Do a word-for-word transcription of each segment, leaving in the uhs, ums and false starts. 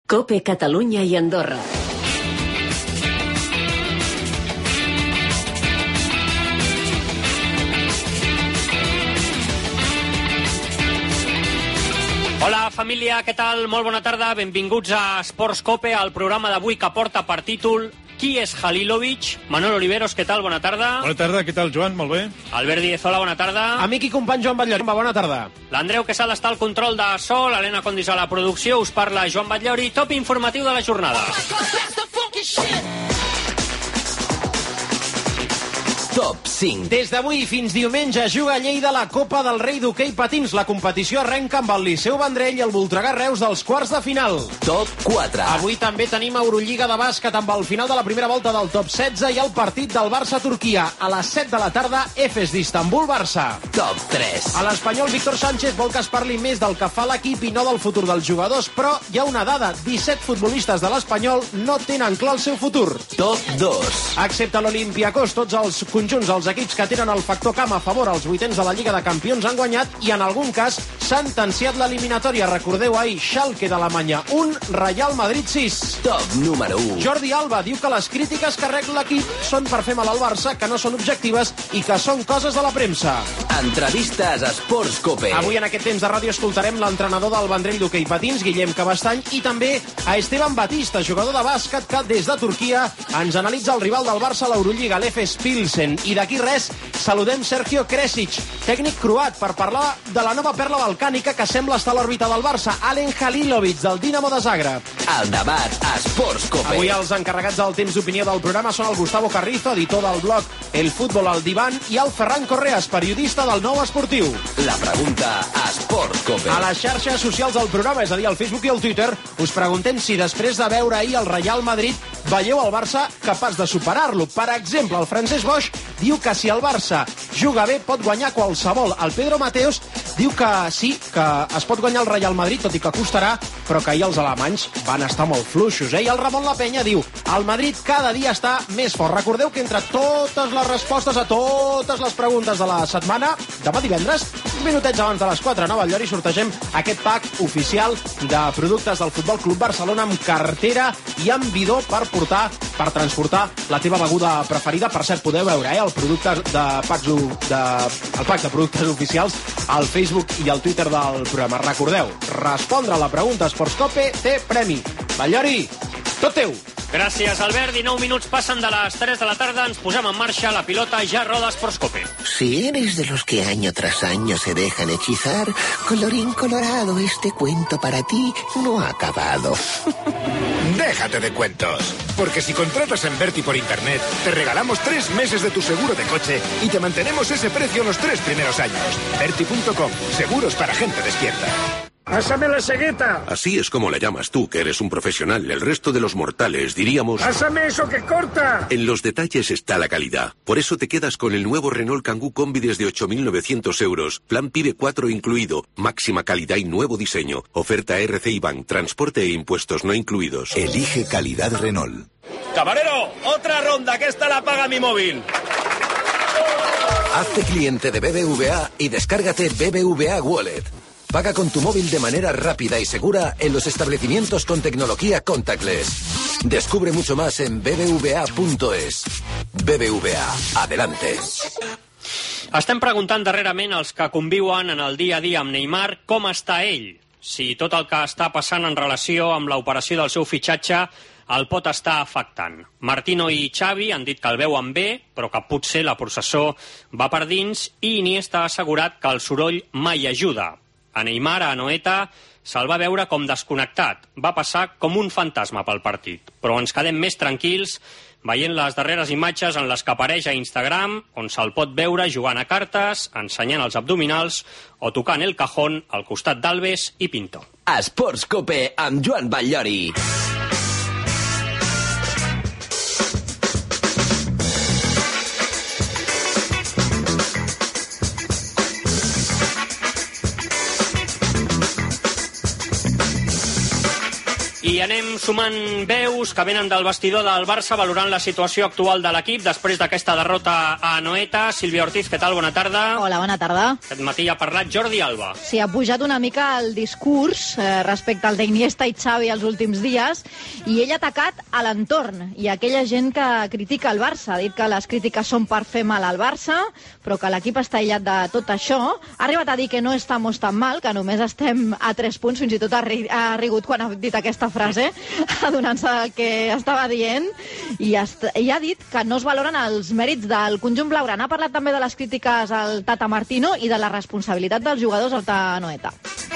COPE Catalunya i Andorra. Hola família, què tal? Molt bona tarda, benvinguts a Esports COPE, el programa d'avui que porta per títol Qui és Halilovic? Manol Oliveros, què tal? Bona tarda. Bona tarda, què tal, Joan? Molt bé. Albert Díez, hola, bona tarda. Amic i company Joan Batllori, bona tarda. L'Andreu Quesada està al control de so, l'Helena Condis a la producció, us parla Joan Batllori, top informatiu de la jornada. Top cinc. Des d'avui fins diumenge juga a Lleida la Copa del Rei d'Hoquei Patins. La competició arrenca amb el Liceu Vendrell i el Voltregà Reus dels quarts de final. Top quatre. Avui també tenim Eurolliga de bàsquet amb el final de la primera volta del top setze i el partit del Barça-Turquia. A les set de la tarda, Efes d'Istanbul-Barça. Top tres. A l'Espanyol, Víctor Sánchez vol que es parli més del que fa l'equip i no del futur dels jugadors, però hi ha una dada. disset futbolistes de l'Espanyol no tenen clar el seu futur. Top dos. Excepte l'Olympiacos, tots els conjunts, els equips que tenen el factor camp a favor als vuitens de la Lliga de Campions han guanyat i en algun cas sentenciat l'eliminatòria. Recordeu ahir, Schalke d'Alemanya un, Real Madrid sis. Top número u. Jordi Alba diu que les crítiques que rep l'equip són per fer mal al Barça, que no són objectives i que són coses de la premsa. Entrevistes a Esports COPE. Avui en aquest temps de ràdio escoltarem l'entrenador del Vendrell d'Hoquei Patins, Guillem Cabastany, i també a Esteban Batista, jugador de bàsquet que des de Turquia ens analitza el rival del Barça a l'Eurolliga, l'Efes Pilsen. I d'aquí res, saludem Sergio Kresic, tècnic croat, per parlar de la nova perla balcànica que sembla estar a l'òrbita del Barça, Alen Halilovic, del Dinamo de Zagreb. El debat a Esports COPE. Avui els encarregats del temps d'opinió del programa són el Gustavo Carrizo, editor del blog El Fútbol al Divan, i el Ferran Correas, periodista del Nou Esportiu. La pregunta a Esports COPE. A les xarxes socials del programa, és a dir, al Facebook i al Twitter, us preguntem si després de veure ahir el Real Madrid veieu el Barça capaç de superar-lo. Per exemple, el Francesc Boix diu que si el Barça juga bé pot guanyar qualsevol. El Pedro Mateos diu que sí, que es pot guanyar el Real Madrid, tot i que costarà, però que ahir els alemanys van estar molt fluixos. Eh? I el Ramon Lapenya diu el Madrid cada dia està més fort. Recordeu que entre totes les respostes a totes les preguntes de la setmana, demà divendres, minutets abans de les quatre, a Nova Llori, sortegem aquest pack oficial de productes del Futbol Club Barcelona amb cartera i amb bidó per portar, per transportar la teva beguda preferida. Per cert, podeu veure eh, el producte de packs de, el pack de productes oficials al Facebook i al Twitter del programa. Recordeu, respondre a la pregunta Esports COPE té premi. Batllori, tot teu. Gràcies, Albert. dinou minuts passen de les tres de la tarda. Ens posem en marxa. La pilota ja roda Esports COPE. Si eres de los que año tras año se dejan hechizar, colorín colorado, este cuento para ti no ha acabado. Déjate de cuentos, porque si contratas en Berti por internet, te regalamos tres meses de tu seguro de coche y te mantenemos ese precio los tres primeros años. Berti punto com, seguros para gente despierta. ¡Pásame la cegueta! Así es como la llamas tú, que eres un profesional. El resto de los mortales diríamos... ¡Pásame eso que corta! En los detalles está la calidad. Por eso te quedas con el nuevo Renault Kangoo Combi desde ocho mil novecientos euros. Plan PIBE cuatro incluido. Máxima calidad y nuevo diseño. Oferta R C I Bank. Transporte e impuestos no incluidos. Elige calidad Renault. ¡Camarero! ¡Otra ronda! Que esta la paga mi móvil. Hazte cliente de B B V A y descárgate B B V A Wallet. Paga con tu móvil de manera rápida y segura en los establecimientos con tecnología contactless. Descubre mucho más en b b v a punto es. B B V A, adelante. Estem preguntant darrerament als que conviuen en el dia a dia amb Neymar com està ell. Si tot el que està passant en relació amb l'operació del seu fitxatge el pot estar afectant. Martino i Xavi han dit que el veuen bé, però que potser la processó va per dins, i Iniesta ha assegurat que el soroll mai ajuda. A Neymar, a Anoeta, se'l va veure com desconnectat. Va passar com un fantasma pel partit. Però ens quedem més tranquils veient les darreres imatges en les que apareix a Instagram, on se'l pot veure jugant a cartes, ensenyant els abdominals o tocant el cajón al costat d'Alves i Pinto. Esports COPE amb Joan Batllori. I anem sumant veus que venen del vestidor del Barça valorant la situació actual de l'equip després d'aquesta derrota a Anoeta. Sílvia Ortiz, què tal? Bona tarda. Hola, bona tarda. Aquest matí ha parlat Jordi Alba. Sí, ha pujat una mica el discurs eh, respecte al d'Iniesta i Xavi els últims dies i ell ha atacat a l'entorn i a aquella gent que critica el Barça. Ha dit que les crítiques són per fer mal al Barça, però que l'equip està aïllat de tot això. Ha arribat a dir que no estamos tan mal, que només estem a tres punts, fins i tot ha, ri ha rigut quan ha dit aquesta frase, adonant-se del que estava dient, i, i ha dit que no es valoren els mèrits del conjunt blaugrana. Ha parlat també de les crítiques al Tata Martino i de la responsabilitat dels jugadors al Anoeta.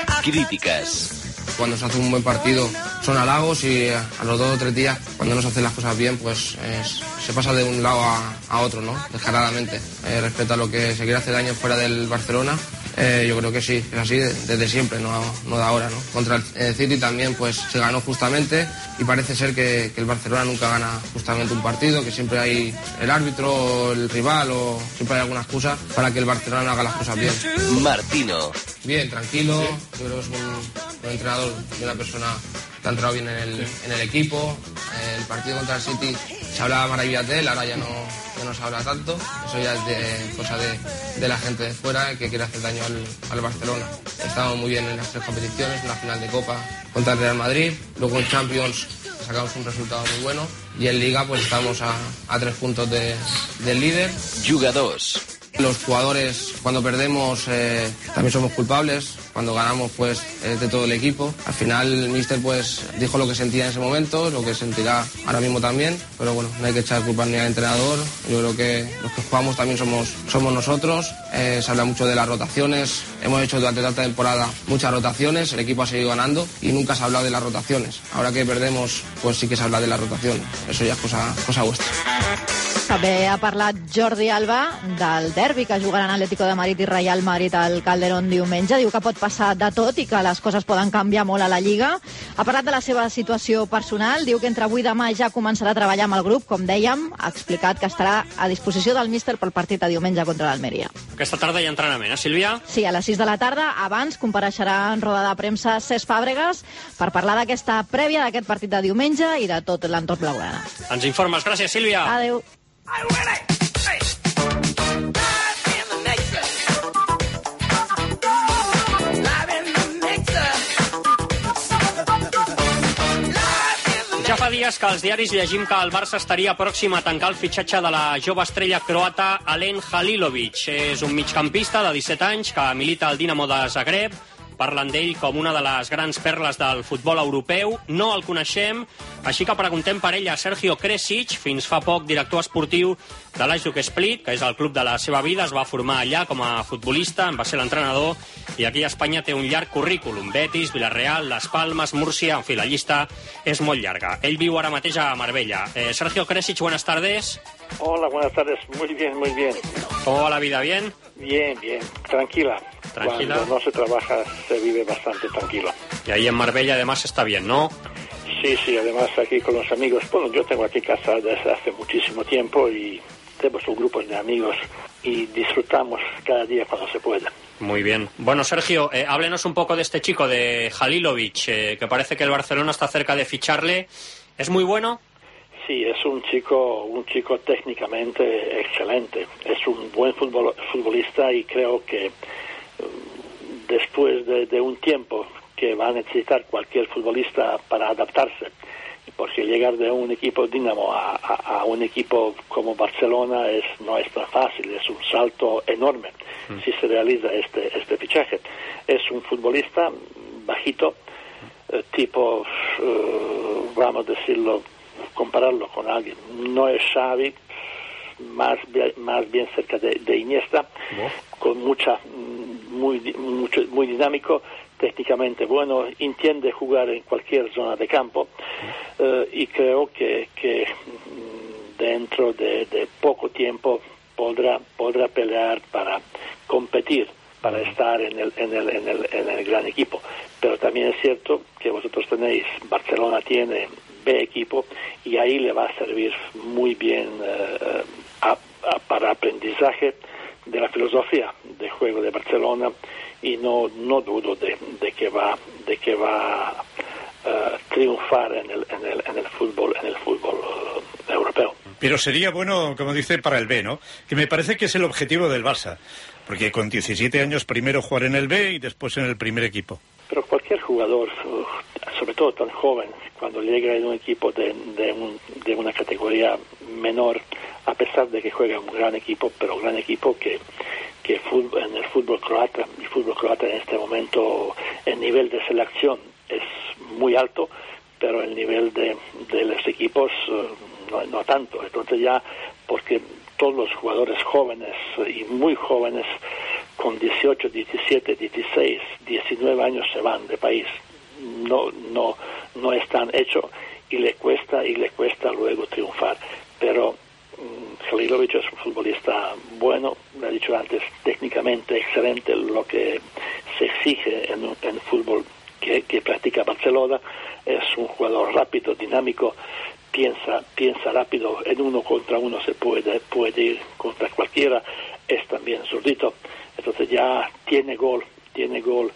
Críticas. Cuando se hace un buen partido son halagos y a los dos o tres días, cuando no se hacen las cosas bien, pues es, se pasa de un lado a, a otro, ¿no? Descaradamente. Eh, respecto a lo que se quiere hacer daño fuera del Barcelona, eh, yo creo que sí, es así desde siempre, no, no de ahora, ¿no? Contra el eh, City también pues se ganó justamente y parece ser que, que el Barcelona nunca gana justamente un partido, que siempre hay el árbitro, el rival o siempre hay alguna excusa para que el Barcelona haga las cosas bien. Martino. Bien, tranquilo, yo creo que es un, un entrenador y una persona que ha entrado bien en el, en el equipo. Eh, el partido contra el City se hablaba maravillas de él, ahora ya no, ya no se habla tanto. Eso ya es de, cosa de, de la gente de fuera que quiere hacer daño al, al Barcelona. Estamos muy bien en las tres competiciones, una final de Copa contra el Real Madrid, luego en Champions sacamos un resultado muy bueno y en Liga pues estamos a, a tres puntos de, del líder. Jugadors. Los jugadores, cuando perdemos, eh, también somos culpables. Cuando ganamos, pues, es de todo el equipo. Al final, el míster, pues, dijo lo que sentía en ese momento, lo que sentirá ahora mismo también. Pero bueno, no hay que echar culpas ni al entrenador. Yo creo que los que jugamos también somos, somos nosotros. Eh, se habla mucho de las rotaciones. Hemos hecho durante tanta temporada muchas rotaciones. El equipo ha seguido ganando y nunca se ha hablado de las rotaciones. Ahora que perdemos, pues sí que se habla de las rotaciones. Eso ya es cosa, cosa vuestra. També ha parlat Jordi Alba del derbi que jugaran Atlético de Madrid i Real Madrid al Calderón diumenge. Diu que pot passar de tot i que les coses poden canviar molt a la Lliga. Ha parlat de la seva situació personal. Diu que entre avui i demà ja començarà a treballar amb el grup, com dèiem. Ha explicat que estarà a disposició del míster pel partit de diumenge contra l'Almeria. Aquesta tarda hi ha entrenament, eh, Sílvia? Sí, a les sis de la tarda. Abans compareixerà en roda de premsa Cesc Fàbregas per parlar d'aquesta prèvia d'aquest partit de diumenge i de tot l'entorn blaugrana. Ens informes. Gràcies, Sílvia. Adéu. Ja fa dies que als diaris llegim que el Barça estaria pròxim a tancar el fitxatge de la jove estrella croata Alen Halilovic. És un migcampista de disset anys que milita al Dinamo de Zagreb. Parlen d'ell com una de les grans perles del futbol europeu. No el coneixem, així que preguntem per ell a Sergio Kresic, fins fa poc director esportiu de l'Hajduk Split, que és el club de la seva vida. Es va formar allà com a futbolista, en va ser l'entrenador, i aquí a Espanya té un llarg currículum. Betis, Villarreal, Las Palmas, Múrcia, en fi, la llista és molt llarga. Ell viu ara mateix a Marbella. Eh, Sergio Kresic, buenas tardes. Hola, buenas tardes. Muy bien, muy bien. ¿Cómo va la vida? ¿Bien? Bien, bien. Tranquila. Tranquila. Cuando no se trabaja, se vive bastante tranquilo. Y ahí en Marbella además está bien, ¿no? Sí, sí, además aquí con los amigos. Bueno, yo tengo aquí casa desde hace muchísimo tiempo y tenemos un grupo de amigos y disfrutamos cada día cuando se pueda. Muy bien. Bueno, Sergio, eh, háblenos un poco de este chico, de Halilovic, eh, que parece que el Barcelona está cerca de ficharle. ¿Es muy bueno? Sí, es un chico, un chico técnicamente excelente. Es un buen futbol, futbolista y creo que después de, de un tiempo que va a necesitar cualquier futbolista para adaptarse, porque llegar de un equipo Dinamo a, a, a un equipo como Barcelona es no es tan fácil, es un salto enorme mm. si se realiza este este fichaje. Es un futbolista bajito, eh, tipo, eh, vamos a decirlo, compararlo con alguien, no es Xavi, más bien, más bien cerca de, de Iniesta, ¿no? Con mucha, muy, mucho, muy dinámico, técnicamente bueno, entiende jugar en cualquier zona de campo, eh, y creo que, que dentro de, de poco tiempo podrá, podrá pelear para competir, para estar en el, en el, en el, en el gran equipo. Pero también es cierto que vosotros tenéis, Barcelona tiene B equipo y ahí le va a servir muy bien eh, a, a, para aprendizaje de la filosofía de juego de Barcelona, y no no dudo de, de que va de que va uh, triunfar en el, en el, en el fútbol, en el fútbol uh, europeo. Pero sería bueno, como dice, para el B, ¿no? Que me parece que es el objetivo del Barça. Porque con diecisiete años primero jugar en el B y después en el primer equipo. Pero cualquier jugador, sobre todo tan joven, cuando llega en un equipo de, de, un, de una categoría menor, a pesar de que juega un gran equipo, pero un gran equipo que, que fútbol, en el fútbol croata, el fútbol croata en este momento, el nivel de selección es muy alto, pero el nivel de, de los equipos no, no tanto. Entonces ya, porque todos los jugadores jóvenes y muy jóvenes con dieciocho, diecisiete, dieciséis, diecinueve años se van de país, no no no están hechos y le cuesta y le cuesta luego triunfar. Pero um, Halilović es un futbolista bueno, lo he dicho antes, técnicamente excelente, lo que se exige en en fútbol que, que practica Barcelona. Es un jugador rápido, dinámico, piensa piensa rápido, en uno contra uno se puede puede ir contra cualquiera, es también zurdito, entonces ya tiene gol, tiene gol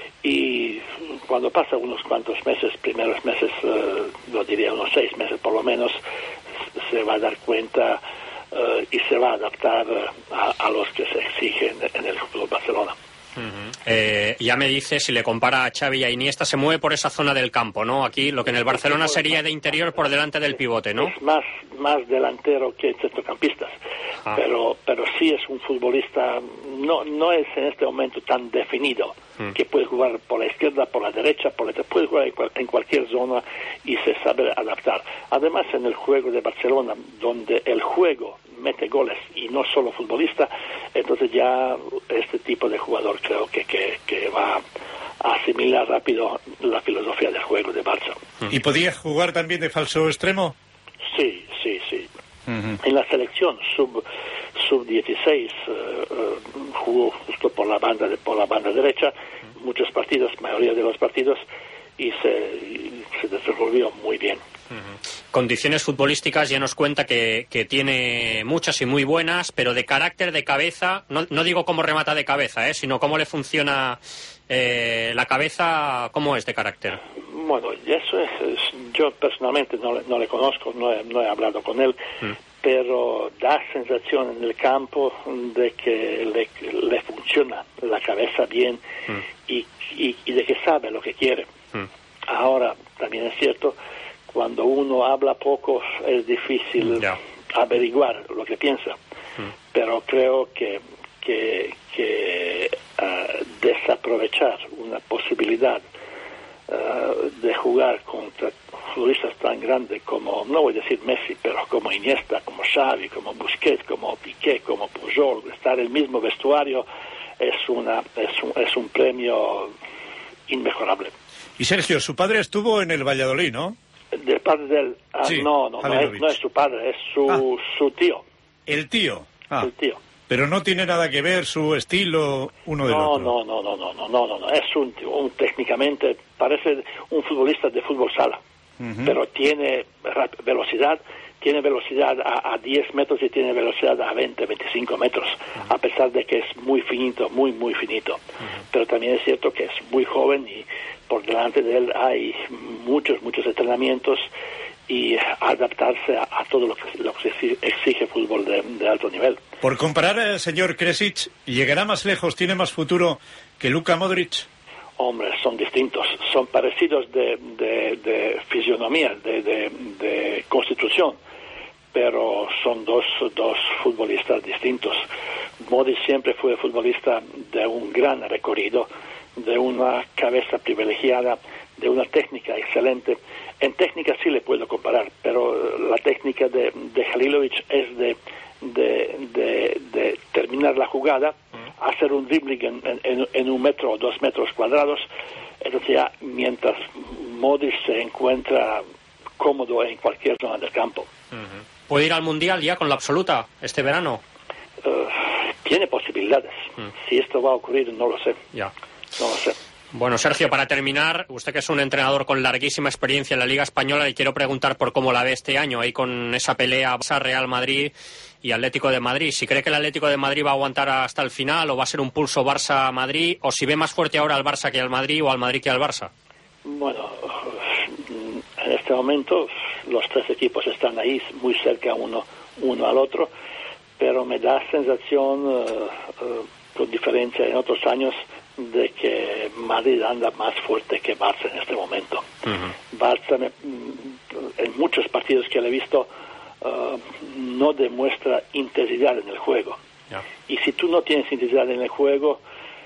y cuando pasa unos cuantos meses, primeros meses, uh, lo diría unos seis meses por lo menos, se va a dar cuenta uh, y se va a adaptar a, a los que se exigen en el Club Barcelona. Uh-huh. Eh, ya me dice, si le compara a Xavi y a Iniesta, se mueve por esa zona del campo, ¿no? Aquí lo que en el Barcelona sería de interior por delante del pivote, ¿no? Es más, más delantero que centrocampistas, ah. pero pero sí es un futbolista, no no es en este momento tan definido, mm. que puede jugar por la izquierda, por la derecha, por la derecha, puede jugar en, cual, en cualquier zona y se sabe adaptar. Además, en el juego de Barcelona, donde el juego mete goles y no solo futbolista, entonces ya este tipo de jugador creo que, que, que va a asimilar rápido la filosofía del juego de Barça. ¿Y podía jugar también de falso extremo? Sí, sí, sí. Uh-huh. En la selección sub sub dieciséis uh, uh, jugó justo por la banda de, por la banda derecha, uh-huh. muchos partidos, mayoría de los partidos, y se, y se desenvolvió muy bien. Uh-huh. Condiciones futbolísticas, ya nos cuenta que, que tiene muchas y muy buenas, pero de carácter, de cabeza, no, no digo cómo remata de cabeza, ¿eh? sino cómo le funciona eh, la cabeza, cómo es de carácter. Bueno, eso es, es yo personalmente no, no le conozco, no he, no he hablado con él, mm. pero da sensación en el campo de que le, le funciona la cabeza bien mm. y, y, y de que sabe lo que quiere. Mm. Ahora, también es cierto, cuando uno habla poco es difícil yeah. averiguar lo que piensa, mm. pero creo que, que, que uh, desaprovechar una posibilidad uh, de jugar contra futbolistas tan grandes como, no voy a decir Messi, pero como Iniesta, como Xavi, como Busquets, como Piqué, como Pujol, estar en el mismo vestuario es, una, es, un, es un premio inmejorable. Y Sergio, su padre estuvo en el Valladolid, ¿no? Del padre del... Ah, sí, no, no, no es, no es su padre, es su, ah. su tío. ¿El tío? Ah. El tío. Pero no tiene nada que ver su estilo uno del no, otro. No, no, no, no, no, no, no, no, es un, un técnicamente, parece un futbolista de fútbol sala, uh-huh. pero tiene velocidad, tiene velocidad a, a diez metros y tiene velocidad a veinte, veinticinco metros, uh-huh. a pesar de que es muy finito, muy, muy finito. Uh-huh. Pero también es cierto que es muy joven y por delante de él hay muchos, muchos entrenamientos y adaptarse a, a todo lo que, lo que exige fútbol de, de alto nivel. Por comparar al señor Kresic, ¿llegará más lejos, tiene más futuro que Luka Modric? Hombre, son distintos, son parecidos de, de, de fisionomía, de, de, de constitución, pero son dos, dos futbolistas distintos. Modric siempre fue futbolista de un gran recorrido, de una cabeza privilegiada, de una técnica excelente. En técnica sí le puedo comparar, pero la técnica de, de Halilović es de, de, de, de terminar la jugada, uh-huh. hacer un dribbling en, en, en un metro o dos metros cuadrados. Entonces ya, mientras Modric se encuentra cómodo en cualquier zona del campo. Uh-huh. ¿Puede ir al Mundial ya con la absoluta este verano? Uh, tiene posibilidades. Uh-huh. Si esto va a ocurrir, no lo sé. Ya. No lo sé. Bueno, Sergio, para terminar, usted que es un entrenador con larguísima experiencia en la Liga Española, le quiero preguntar por cómo la ve este año, ahí con esa pelea Barça-Real Madrid y Atlético de Madrid. Si cree que el Atlético de Madrid va a aguantar hasta el final o va a ser un pulso Barça-Madrid, o si ve más fuerte ahora al Barça que al Madrid o al Madrid que al Barça. Bueno, en este momento los tres equipos están ahí muy cerca uno, uno al otro, pero me da sensación, uh, uh, con diferencia en otros años, de que Madrid anda más fuerte que Barça en este momento. Uh-huh. Barça, me, en muchos partidos que le he visto, uh, no demuestra intensidad en el juego. Yeah. Y si tú no tienes intensidad en el juego,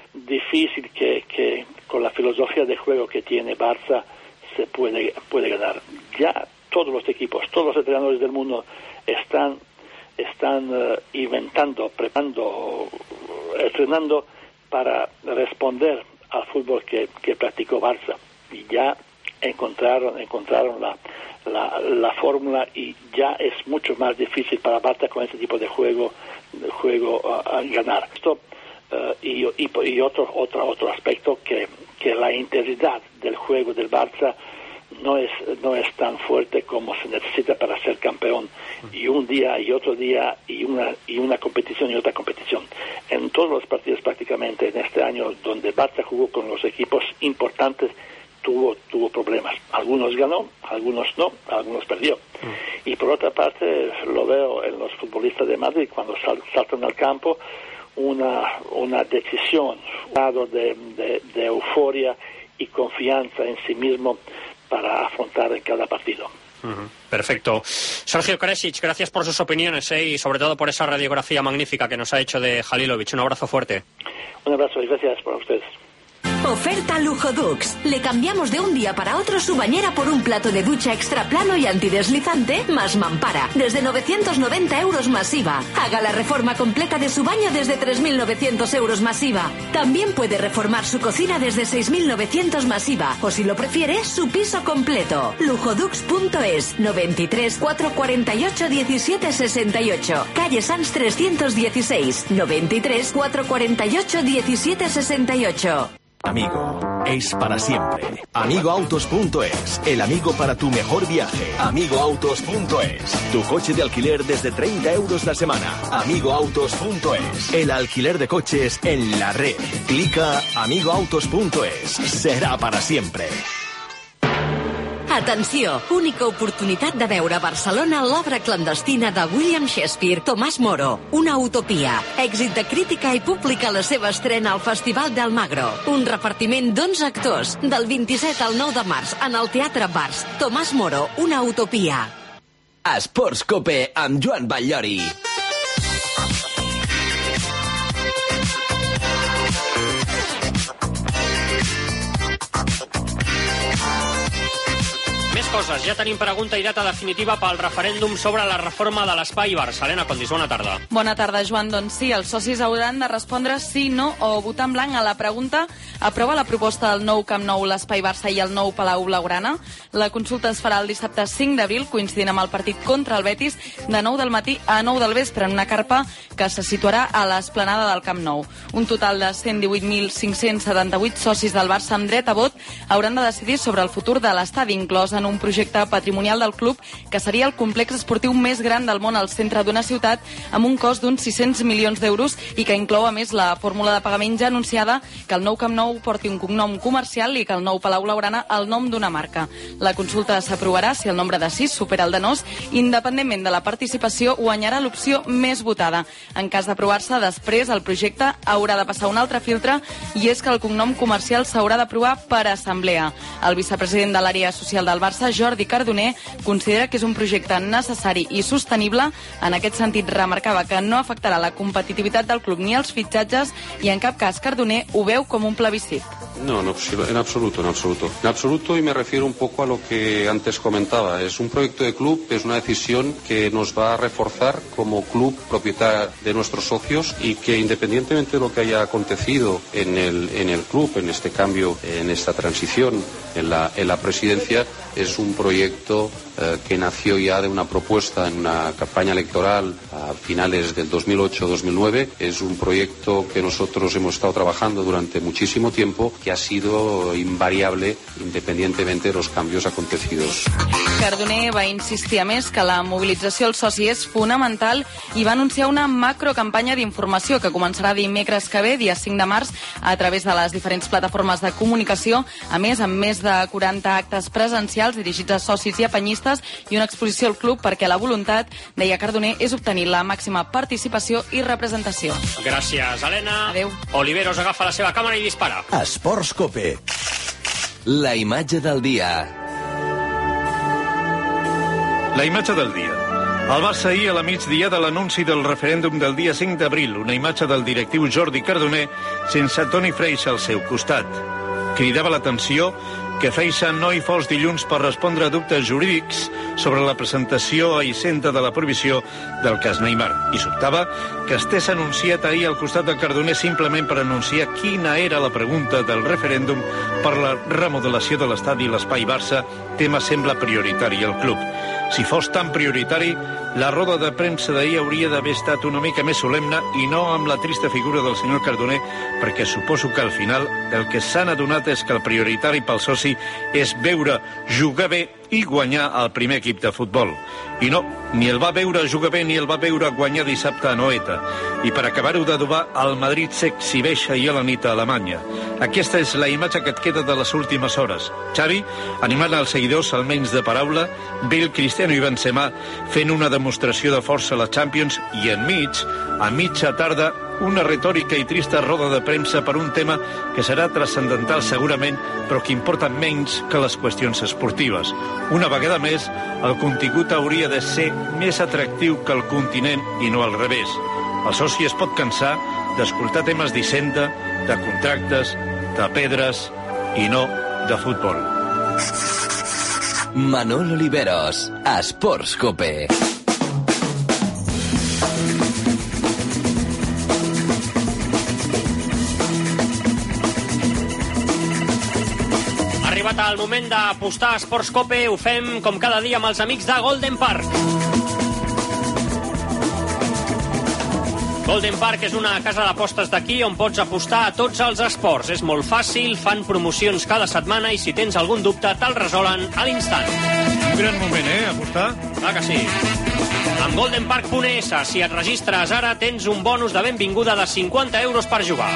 difícil que, que con la filosofía de juego que tiene Barça se puede, puede ganar. Ya todos los equipos, todos los entrenadores del mundo están están uh, inventando, preparando, entrenando para responder al fútbol que, que practicó Barça. Y ya encontraron encontraron la, la, la fórmula, y ya es mucho más difícil para Barça con este tipo de juego de juego uh, ganar. Esto uh, y, y, y otro otro otro aspecto, que, que la intensidad del juego del Barça no es no es tan fuerte como se necesita para ser campeón, y un día y otro día y una y una competición y otra competición. En todos los partidos prácticamente en este año donde Barça jugó con los equipos importantes, tuvo tuvo problemas. Algunos ganó, algunos no, algunos perdió. Y por otra parte lo veo en los futbolistas de Madrid cuando sal, saltan al campo, una una decisión, un grado de, de, de euforia y confianza en sí mismo para afrontar en cada partido. Uh-huh. Perfecto. Sergio Kresic, gracias por sus opiniones, ¿eh? Y sobre todo por esa radiografía magnífica que nos ha hecho de Halilovic. Un abrazo fuerte. Un abrazo y gracias por ustedes. Oferta Lujo Dux. Le cambiamos de un día para otro su bañera por un plato de ducha extra plano y antideslizante más mampara. Desde novecientos noventa euros más I V A. Haga la reforma completa de su baño desde tres mil novecientos euros más I V A. También puede reformar su cocina desde seis mil novecientos más I V A. O si lo prefiere, su piso completo. lujodux punto es. noventa y tres, cuatrocientos cuarenta y ocho, diecisiete sesenta y ocho. Calle Sanz trescientos dieciséis. noventa y tres, cuatrocientos cuarenta y ocho, diecisiete sesenta y ocho. Amigo, es para siempre. amigo autos punto es, el amigo para tu mejor viaje. amigo autos punto es, tu coche de alquiler desde treinta euros la semana. amigo autos punto es, el alquiler de coches en la red. Clica amigo autos punto es, serà para siempre. Atenció, única oportunitat de veure a Barcelona l'obra clandestina de William Shakespeare, Tomàs Moro, una utopia. Èxit de crítica i públic a la seva estrena al Festival d'Almagro. Un repartiment d'onze actors, del vint-i-set al nou de març, en el Teatre Bars. Tomàs Moro, una utopia. Esports Cope amb Joan Batllori. Coses. Ja tenim pregunta i data definitiva pel referèndum sobre la reforma de l'Espai Barça. Helena Condis, bona tarda. Bona tarda, Joan. Doncs sí, els socis hauran de respondre sí, no o votar en blanc a la pregunta: aprova la proposta del nou Camp Nou, l'Espai Barça i el nou Palau Blaugrana? La consulta es farà el dissabte cinc d'abril, coincidint amb el partit contra el Betis, de nou del matí a nou del vespre, en una carpa que se situarà a l'esplanada del Camp Nou. Un total de cent divuit mil cinc-cents setanta-vuit socis del Barça amb dret a vot hauran de decidir sobre el futur de l'estadi, inclòs en un projecte patrimonial del club que seria el complex esportiu més gran del món al centre d'una ciutat, amb un cost d'uns sis-cents milions d'euros i que inclou a més la fórmula de pagament ja anunciada, que el nou Camp Nou porti un cognom comercial i que el nou Palau Blaugrana el nom d'una marca. La consulta s'aprovarà si el nombre de sis supera el de nos. Independentment de la participació, guanyarà l'opció més votada. En cas d'aprovar-se, després el projecte haurà de passar un altre filtre, i és que el cognom comercial s'haurà d'aprovar per assemblea. El vicepresident de l'àrea social del Barça, Jordi Cardoner, considera que és un projecte necessari i sostenible. En aquest sentit, remarcava que no afectarà la competitivitat del club ni els fitxatges, i en cap cas Cardoner ho veu com un plebiscit. No, no, en absoluto, en absoluto. En absoluto, y me refiero un poco a lo que antes comentaba. Es un proyecto de club, es una decisión que nos va a reforzar como club propietario de nuestros socios, y que independientemente de lo que haya acontecido en el, en el club, en este cambio, en esta transición, en la, en la presidencia, es un proyecto eh, que nació ya de una propuesta en una campaña electoral a finales del dos mil ocho dos mil nueve. Es un proyecto que nosotros hemos estado trabajando durante muchísimo tiempo, que que ha sido invariable independientemente de los cambios acontecidos. Cardoner va insistir a més que la mobilització al soci és fonamental i va anunciar una macrocampanya d'informació que començarà dimecres que ve, dia cinc de març, a través de les diferents plataformes de comunicació, a més, amb més de quaranta actes presencials dirigits a socis i a penyistes i una exposició al club perquè la voluntat, deia Cardoner, és obtenir la màxima participació i representació. Gràcies, Helena. Adéu. Oliveros agafa la seva càmera i dispara. Esports Cope. La imatge del dia. La imatge del dia. El Barça ahir a la migdia de l'anunci del referèndum del dia cinc d'abril, una imatge del directiu Jordi Cardoner sense Toni Freixa al seu costat. Cridava l'atenció que Freixa no hi fos dilluns per respondre a dubtes jurídics sobre la presentació a Hisenda de la prohibició del cas Neymar. I sobtava que estés anunciat ahir al costat de Cardoner simplement per anunciar quina era la pregunta del referèndum per la remodelació de l'estadi i l'Espai Barça, tema sembla prioritari al club. Si fos tan prioritari, la roda de premsa d'ahir hauria d'haver estat una mica més solemne i no amb la trista figura del senyor Cardoner, perquè suposo que al final el que s'han adonat és que el prioritari pel soci és veure jugar bé i guanyar el primer equip de futbol. I no, ni el va veure jugar bé ni el va veure guanyar dissabte a Noeta. I per acabar-ho d'adobar, el Madrid s'exhibeix ahir a la nit a Alemanya. Aquesta és la imatge que et queda de les últimes hores. Xavi, animant els seguidors almenys de paraula, Bale, Cristiano i Benzema fent una demostració de força a la Champions i enmig, a mitja tarda, una retòrica i trista roda de premsa per un tema que serà transcendental segurament, però que importa menys que les qüestions esportives. Una vegada més, el contingut hauria de ser més atractiu que el continent i no al revés. El soci es pot cansar d'escoltar temes d'Hisenda, de contractes, de pedres i no de futbol. Manol Oliveros, Esports Cope. Ha arribat el moment d'apostar a Esports Cope. Ho fem com cada dia amb els amics de Golden Park. Golden Park és una casa d'apostes d'aquí on pots apostar a tots els esports. És molt fàcil, fan promocions cada setmana i si tens algun dubte te'l resolen a l'instant. Un gran moment, eh, apostar? Clar que sí. Amb golden park punt es, si et registres ara, tens un bonus de benvinguda de cinquanta euros per jugar.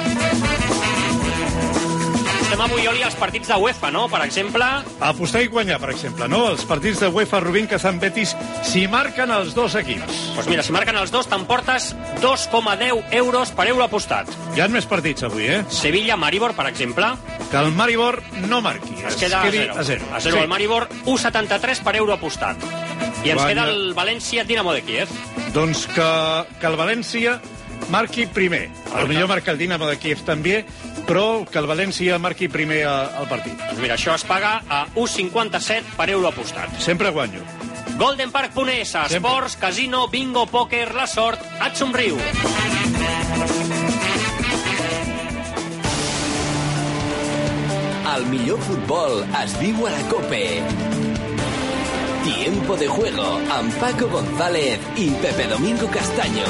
Apostem avui, Oli, als partits de UEFA, no?, per exemple. Apostar i guanyar, per exemple, no? Els partits de UEFA, Rubín, Kazan, Betis, si marquen els dos equips. Doncs pues mira, si marquen els dos, t'emportes dos coma deu euros per euro apostat. Hi ha més partits avui, eh? Sevilla-Maribor, per exemple. Que el Maribor no marqui. Es queda a zero. A zero, a zero sí. El Maribor, u coma setanta-tres per euro apostat. I ens Guanya. queda el València-Dinamo de Kíev. Doncs que, que el València marqui primer. El millor marca el Dinamo de Kíev també, però que el València marqui primer el partit. Doncs mira, això es paga a u coma cinquanta-set per euro apostat. Sempre guanyo. golden park punt es, esports, casino, bingo, pòquer, la sort, et somriu. El millor futbol es viu a la COPE. Tiempo de juego amb Paco González i Pepe Domingo Castaño.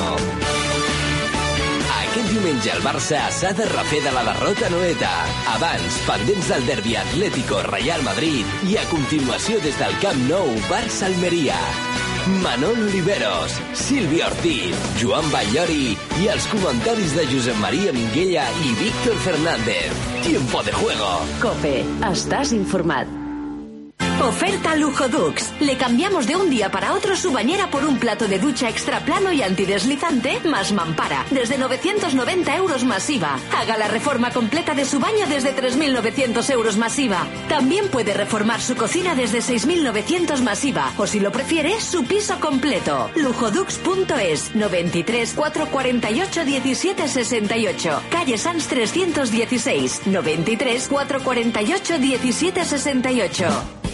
Aquest diumenge el Barça s'ha de refer de la derrota a Noeta. Abans, pendents del derbi Atlético-Real Madrid i a continuació des del Camp Nou, Barça-Almeria. Manol Oliveros, Sílvia Ortiz, Joan Batllori i els comentaris de Josep Maria Minguella i Víctor Fernández. Tiempo de juego. COPE, estás informat. Oferta Lujo Dux. Le cambiamos de un día para otro su bañera por un plato de ducha extra plano y antideslizante más mampara. Desde novecientos noventa euros masiva. Haga la reforma completa de su baño desde tres mil novecientos euros masiva. También puede reformar su cocina desde seis mil novecientos masiva. O si lo prefiere, su piso completo. lujodux punto es. noventa y tres, cuatrocientos cuarenta y ocho, diecisiete sesenta y ocho. Calle Sanz trescientos dieciséis. noventa y tres, cuatrocientos cuarenta y ocho, diecisiete sesenta y ocho.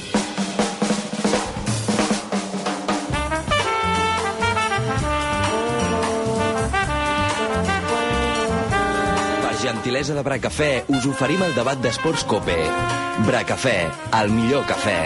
Gentilesa de Bracafè, us oferim el debat d'Esports Cope. Bracafè, el millor cafè.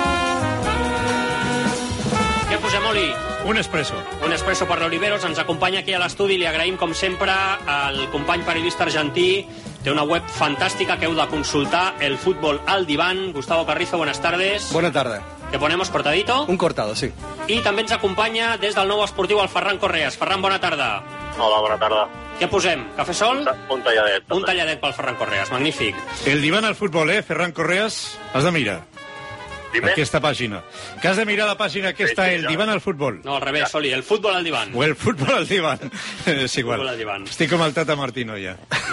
Què posem, Oli? Un espresso. Un espresso per l'Oliveros. Ens acompanya aquí a l'estudi. Li agraïm, com sempre, al company periodista argentí, Té una web fantástica que heu de consultar, El Fútbol al Diván. Gustavo Carrizo, buenas tardes. Buenas tardes. ¿Qué ponemos, cortadito? Un cortado, sí. I també ens acompanya des del nou esportiu el Ferran Correas. Ferran, bona tarda. Hola, bona tarda. Què posem? Cafè sol? Un talladet. Un talladet pel Ferran Correas, magnífic. El Diván al Fútbol, eh, Ferran Correas? Has de mirar. Dime. Aquesta pàgina. Que has de mirar la pàgina que sí, està sí, El ja. Diván al Fútbol. No, al revés, ja. Soli, El Fútbol al Diván. O El Fútbol al Diván. És igual. Fútbol al Diván. Estic com el Tata Martino, ja.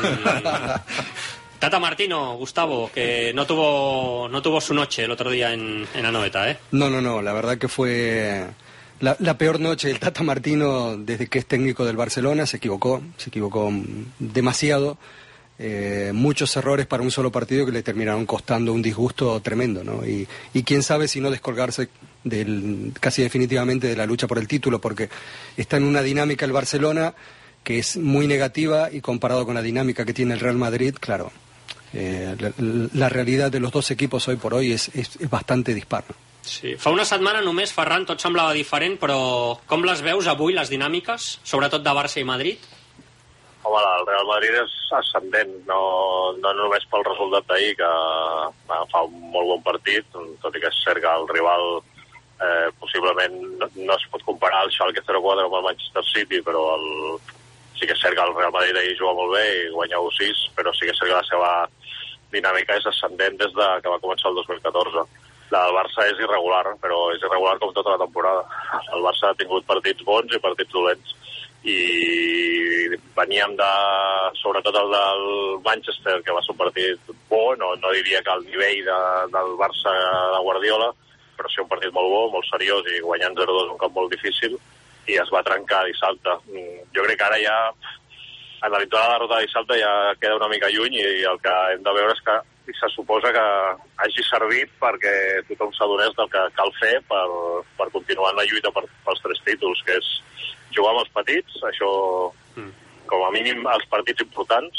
Mm. Tata Martino, Gustavo, que no tuvo, no tuvo su noche el otro día en, en Anoeta, ¿eh? No, no, no, la verdad que fue la, la peor noche del Tata Martino desde que es técnico del Barcelona. Se equivocó, se equivocó demasiado. Eh, muchos errores para un solo partido que le terminaron costando un disgusto tremendo, ¿no? Y, y quién sabe si no descolgarse del, casi definitivamente de la lucha por el título, porque está en una dinámica el Barcelona que es muy negativa y comparado con la dinámica que tiene el Real Madrid, claro, eh, la, la realidad de los dos equipos hoy por hoy es, es, es bastante dispar, ¿no? Sí. Fa una setmana només, Ferran, tot semblava diferent, però com les veus avui, les dinàmiques, sobretot de Barça i Madrid? Home, el Real Madrid és ascendent, no, no només pel resultat d'ahir, que va, fa un molt bon partit, tot i que és cert que el rival eh, possiblement no, no es pot comparar el Schalke zero quatre amb el Manchester City, però el, sí que és cert que el Real Madrid ahir juga molt bé i guanya u sis, però sí que és cert que la seva dinàmica és ascendent des de que va començar el dos mil catorze. La del Barça és irregular, però és irregular com tota la temporada. El Barça ha tingut partits bons i partits dolents, i veníem de, sobretot el del Manchester, que va ser un partit bo, no, no diria que al nivell de, del Barça de Guardiola, però sí un partit molt bo, molt seriós, i guanyant zero dos un camp molt difícil, i es va trencar dissabte. Jo crec que ara ja, analitzant la derrota de dissabte, ja queda una mica lluny, i el que hem de veure és que se suposa que hagi servit perquè tothom s'adonés del que cal fer per, per continuar en la lluita per, pels tres títols, que és jugar amb els petits, això com a mínim els partits importants,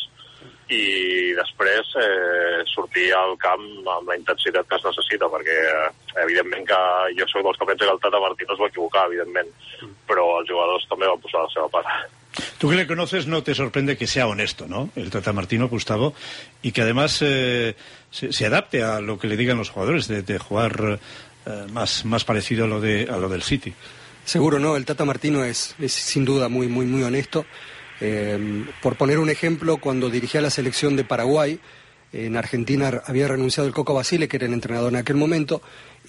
i després eh, sortir al camp amb la intensitat que es necessita, perquè eh, evidentment que jo soc dels que pensa que el Tata Martino es va equivocar, evidentment, però els jugadors també van posar la seva part. Tú que le conoces, no te sorprende que sea honesto, ¿no? El Tata Martino, Gustavo, y que además eh, se, se adapte a lo que le digan los jugadores, de, de jugar eh, más, más parecido a lo, de, a lo del City. Seguro, no, el Tata Martino es, es sin duda muy, muy, muy honesto. Eh, por poner un ejemplo, cuando dirigía la selección de Paraguay, en Argentina había renunciado el Coco Basile, que era el entrenador en aquel momento,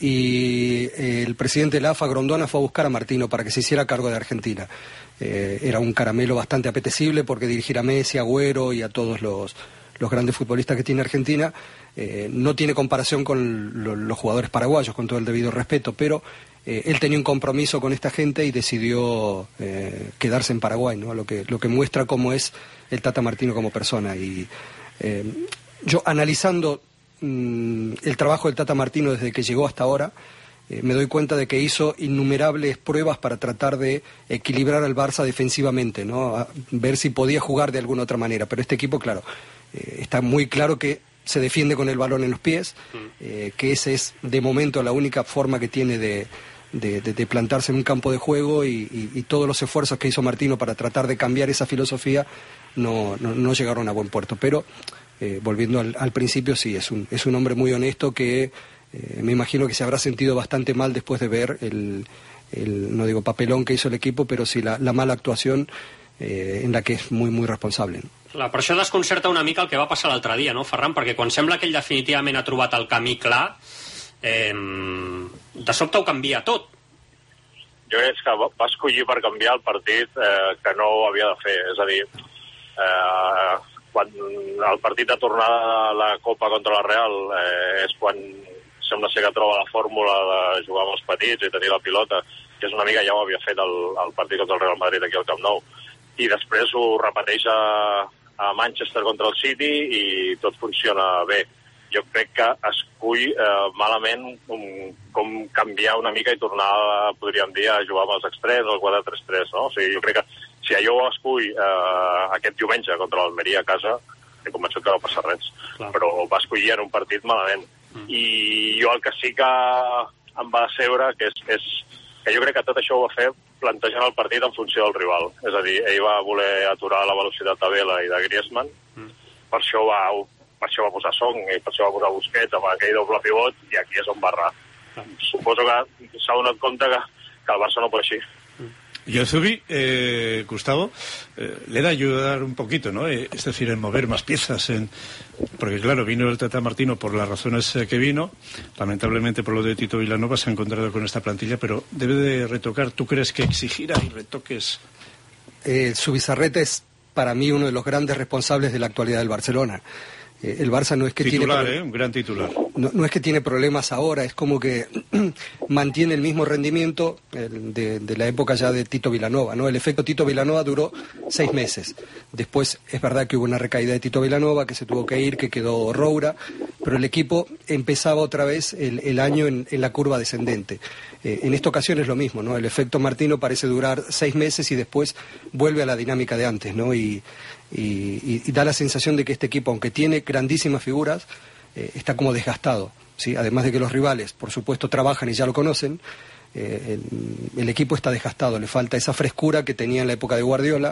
y eh, el presidente de la A F A, Grondona, fue a buscar a Martino para que se hiciera cargo de Argentina. Eh, era un caramelo bastante apetecible porque dirigir a Messi, a Agüero y a todos los, los grandes futbolistas que tiene Argentina eh, no tiene comparación con lo, los jugadores paraguayos, con todo el debido respeto, pero eh, él tenía un compromiso con esta gente y decidió eh, quedarse en Paraguay, ¿no? Lo que, lo que muestra cómo es el Tata Martino como persona. Y eh, yo, analizando mmm, el trabajo del Tata Martino desde que llegó hasta ahora, eh, me doy cuenta de que hizo innumerables pruebas para tratar de equilibrar al Barça defensivamente, ¿no? A ver si podía jugar de alguna otra manera. Pero este equipo, claro, eh, está muy claro que se defiende con el balón en los pies, eh, que esa es de momento la única forma que tiene de, de, de, de plantarse en un campo de juego, y, y, y todos los esfuerzos que hizo Martino para tratar de cambiar esa filosofía no, no, no llegaron a buen puerto. Pero eh, volviendo al, al principio, sí, es un, es un hombre muy honesto que eh, me imagino que se habrá sentido bastante mal después de ver el, el no digo papelón que hizo el equipo, pero sí la, la mala actuación eh, en la que és muy, muy responsable. Clar, per això desconcerta una mica el que va passar l'altre dia, no, Ferran? Perquè quan sembla que ell definitivament ha trobat el camí clar, eh, de sobte ho canvia tot. Jo crec que va escollir per canviar el partit eh, que no ho havia de fer. És a dir, eh, quan el partit de tornada de la Copa contra la Real eh, és quan sembla ser que troba la fórmula de jugar amb els petits i tenir la pilota, que és una mica ja ho havia fet el, el partit contra el Real Madrid aquí al Camp Nou, i després ho repeteix a, a Manchester contra el City i tot funciona bé. Jo crec que escull eh, malament um, com canviar una mica i tornar, podríem dir, a jugar amb els extrems, el quatre tres tres, no? O sigui, jo crec que si allò ho escull eh, aquest diumenge contra l'Almeria a casa, he convençut que no passa res. Clar. Però va escollir en un partit malament. Mm. I jo el que sí que em va decebre, que és, és que jo crec que tot això ho va fer plantejant el partit en funció del rival. És a dir, ell va voler aturar la velocitat de Vela i de Griezmann, mm. per això va, per això va posar Song i per això va posar Busquets amb aquell doble pivot, i aquí és on va errar. Suposo que s'ha donat compte que, que el Barça no pot així. Y el Zubi, eh, Gustavo, eh, le da a ayudar un poquito, ¿no? Eh, es decir, en mover más piezas, en... porque claro, vino el Tata Martino por las razones eh, que vino, lamentablemente por lo de Tito Vilanova se ha encontrado con esta plantilla, pero debe de retocar. ¿Tú crees que exigirá y retoques? Eh, Zubizarreta es para mí uno de los grandes responsables de la actualidad del Barcelona. Eh, el Barça no es que titular, tiene... ¿eh? Un gran titular. No, no es que tiene problemas ahora, es como que mantiene el mismo rendimiento el de, de la época ya de Tito Vilanova, ¿no? El efecto Tito Vilanova duró seis meses. Después es verdad que hubo una recaída de Tito Vilanova, que se tuvo que ir, que quedó Roura, pero el equipo empezaba otra vez el, el año en, en la curva descendente. Eh, en esta ocasión es lo mismo, ¿no? El efecto Martino parece durar seis meses y después vuelve a la dinámica de antes, ¿no? Y, y, y, y da la sensación de que este equipo, aunque tiene grandísimas figuras, eh, está como desgastado, ¿sí? Además de que los rivales, por supuesto, trabajan y ya lo conocen, eh, el, el equipo está desgastado, le falta esa frescura que tenía en la época de Guardiola,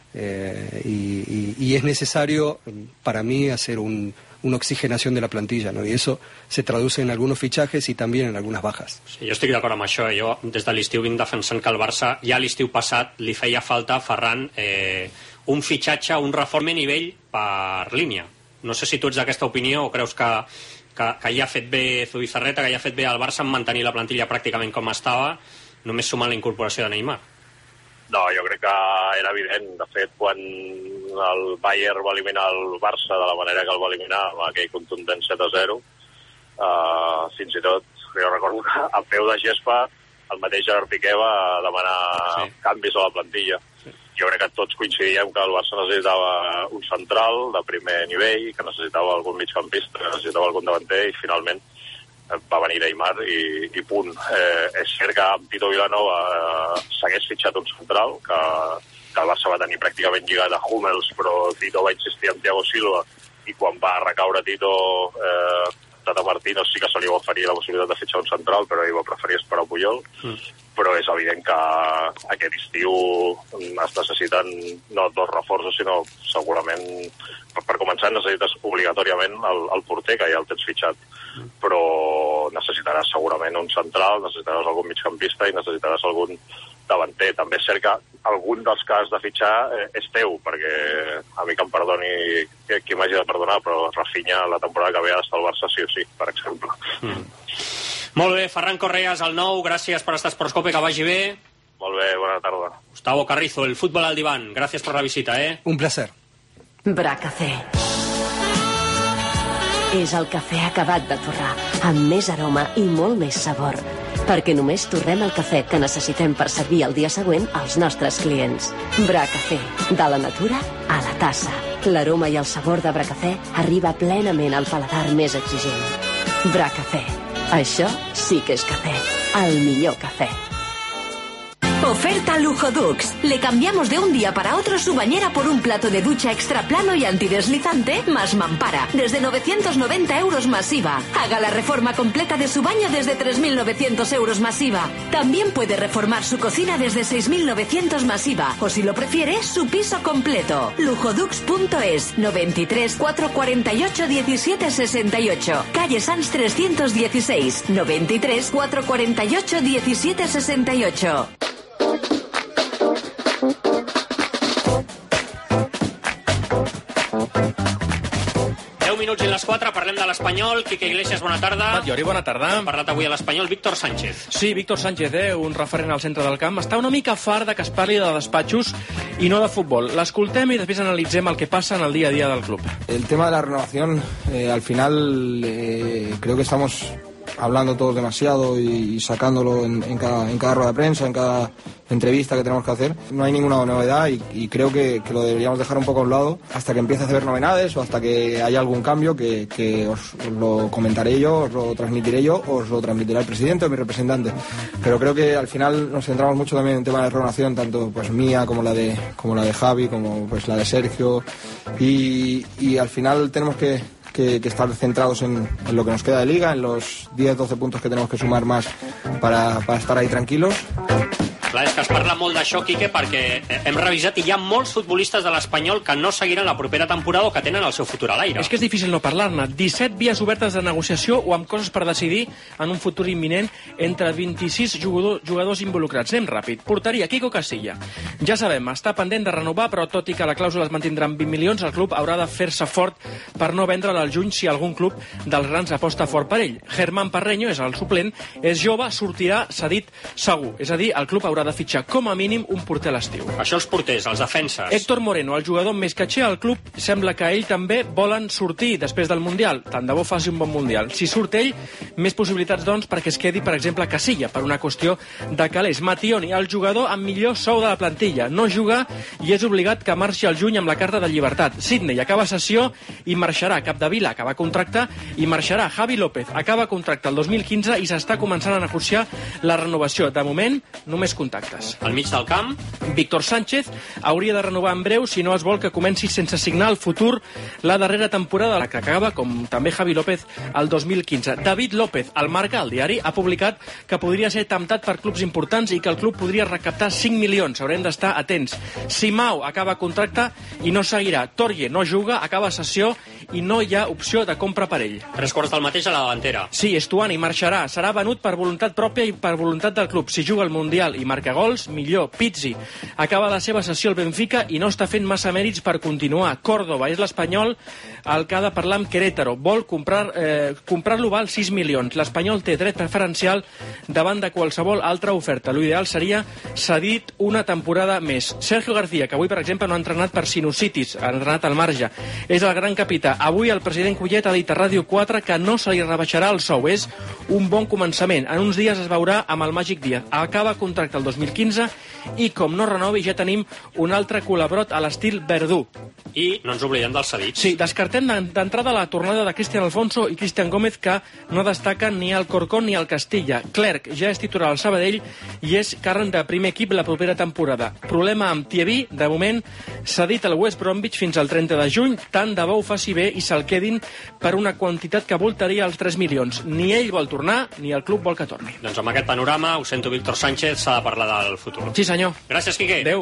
eh, y, y, y es necesario, para mí, hacer un, una oxigenación de la plantilla, ¿no? Y eso se traduce en algunos fichajes y también en algunes bajas. Sí, jo estic d'acord amb això. Jo, des de l'estiu, vinc defensant que el Barça, ja l'estiu passat, li feia falta a Ferran eh, un fitxatge, un reforme a nivell per línia. No sé si tu ets d'aquesta opinió o creus que, que, que ja ha fet bé Zubizarreta, que ja ha fet bé el Barça en mantenir la plantilla pràcticament com estava, només sumant la incorporació de Neymar. No, jo crec que era evident. De fet, quan el Bayern va eliminar el Barça de la manera que el va eliminar, amb aquell contundent set a zero, uh, fins i tot, jo recordo que a peu de gespa el mateix Gerard Piqué va demanar sí. canvis a la plantilla. Sí. Jo crec que tots coincidíem que el Barça necessitava un central de primer nivell, que necessitava algun migcampista, que necessitava algun davanter, i finalment va venir Neymar i, i punt. Eh, és cert que amb Tito Vilanova eh, s'hagués fitxat un central, que, que el Barça va tenir pràcticament lligat a Hummels, però Tito va insistir en Thiago Silva, i quan va recaure Tito, eh, Tata Martino sí que se li va oferir la possibilitat de fitxar un central, però ell va preferir esperar Puyol. Mm. Però és evident que aquest estiu es necessiten no dos reforços, sinó segurament, per, per començar, necessites obligatòriament el, el porter, que ja el tens fitxat. Mm. Però necessitaràs segurament un central, necessitaràs algun migcampista i necessitaràs algun davanter. També és cert que algun dels que has de fitxar eh, és teu, perquè a mi que em perdoni qui, qui m'hagi de perdonar, però Rafinha la temporada que ve ha d'estar al Barça sí o sí, per exemple. Mm. Molt bé, Ferran Correas, el nou, gràcies per estar a Sportscope, que vagi bé. Molt bé, bona tarda. Gustavo Carrizo, el futbol al diván, gràcies per la visita, eh? Un placer. Bracafé. És el cafè acabat de torrar, amb més aroma i molt més sabor, perquè només torrem el cafè que necessitem per servir el dia següent als nostres clients. Bracafé, de la natura a la tassa. L'aroma i el sabor de Bracafé arriba plenament al paladar més exigent. Bracafé. Això sí que és café. El millor café. Oferta Lujo Dux. Le cambiamos de un día para otro su bañera por un plato de ducha extra plano y antideslizante más mampara. Desde novecientos noventa euros masiva. Haga la reforma completa de su baño desde tres mil novecientos euros masiva. También puede reformar su cocina desde seis mil novecientos masiva. O si lo prefiere, su piso completo. lujodux punto es. noventa y tres, cuatrocientos cuarenta y ocho, diecisiete sesenta y ocho. Calle Sanz trescientos dieciséis. noventa y tres, cuatrocientos cuarenta y ocho, diecisiete sesenta y ocho. deu minuts i les quatre, parlem de l'Espanyol. Quique Iglesias, bona tarda. Matllori, bona tarda. Ha parlat avui a l'Espanyol Víctor Sánchez. Sí, Víctor Sánchez, eh, un referent al centre del camp. Està una mica fart de que es parli de despatxos i no de futbol. L'escoltem i després analitzem el que passa en el dia a dia del club. El tema de la renovación, eh, al final eh, creo que estamos hablando todos demasiado y, y sacándolo en, en, cada, en cada rueda de prensa, en cada entrevista que tenemos que hacer. No hay ninguna novedad y, y creo que, que lo deberíamos dejar un poco a un lado hasta que empiece a haber novedades o hasta que haya algún cambio que, que os, os lo comentaré yo, os lo transmitiré yo, os lo transmitirá el presidente o mi representante. Pero creo que al final nos centramos mucho también en tema de renovación, tanto pues mía como la de como la de Javi, como pues la de Sergio, y, y al final tenemos que Que, que estar centrados en, en lo que nos queda de liga, en los diez doce puntos que tenemos que sumar más para, para estar ahí tranquilos. Clar, és que es parla molt d'això, Quique, perquè hem revisat i hi ha molts futbolistes de l'Espanyol que no seguiran la propera temporada o que tenen el seu futur a l'aire. És que és difícil no parlar-ne. disset vies obertes de negociació o amb coses per decidir en un futur imminent entre vint-i-sis jugador, jugadors involucrats. Anem ràpid. Porteria, Quico Casilla. Ja sabem, està pendent de renovar, però tot i que la clàusula es mantindrà en vint milions, el club haurà de fer-se fort per no vendre'l al juny si algun club dels grans aposta fort per ell. Germán Parreño és el suplent, és jove, sortirà cedit segur. És a dir, el club haurà de fitxar com a mínim un porter a l'estiu. Això els porters, els defenses. Héctor Moreno, el jugador més catxer al club, sembla que ell també volen sortir després del Mundial. Tant de bo faci un bon Mundial. Si surt ell, més possibilitats, doncs, perquè es quedi, per exemple, Casilla, per una qüestió de calés. Mationi, el jugador amb millor sou de la plantilla. No juga i és obligat que marxi al juny amb la carta de llibertat. Sidney acaba sessió i marxarà. Capdevila acaba contracte i marxarà. Javi López acaba contracte el dos mil quinze i s'està començant a negociar la renovació. De moment, només contactes. Al mig del camp, Víctor Sánchez hauria de renovar en breu si no es vol que comenci sense signar el futur la darrera temporada, la que acaba, com també Javi López, el dos mil quinze. David López, al Marca, el diari, ha publicat que podria ser temptat per clubs importants i que el club podria recaptar cinc milions. Haurem d'estar atents. Simao acaba contracte i no seguirà. Torje no juga, acaba sessió i no hi ha opció de compra per ell. Tres quarts del mateix a la davantera. Sí, Estuani marxarà. Serà venut per voluntat pròpia i per voluntat del club. Si juga al Mundial i marca gols, millor. Pizzi acaba la seva sessió al Benfica i no està fent massa mèrits per continuar. Córdoba és l'Espanyol el que ha de parlar amb Querétaro. Vol comprar, eh, comprar-lo val sis milions. L'Espanyol té dret preferencial davant de qualsevol altra oferta. L'ideal seria cedit una temporada més. Sergio García, que avui, per exemple, no ha entrenat per sinusitis, ha entrenat al marge. És el gran capità. Avui el president Collet ha dit a Ràdio quatre que no se li rebaixarà el sou. És un bon començament. En uns dies es veurà amb el Màgic Díaz. Acaba contracte el dos mil quinze i com no renovi ja tenim un altre col·laborat a l'estil Verdú. I no ens oblidem dels cedits. Sí, descartem d'entrada la tornada de Cristian Alfonso i Cristian Gómez, que no destaquen ni al Corcón ni al Castilla. Clerc ja és titular al Sabadell i és carn de primer equip la propera temporada. Problema amb Thierry, de moment cedit al West Bromwich fins al trenta de juny, tant de bo ho faci bé i se'l quedin per una quantitat que voltaria els tres milions. Ni ell vol tornar, ni el club vol que torni. Doncs amb aquest panorama, ho sento, Víctor Sánchez, s'ha de parlar del futur. Sí, senyor. Gràcies, Quique. Adéu.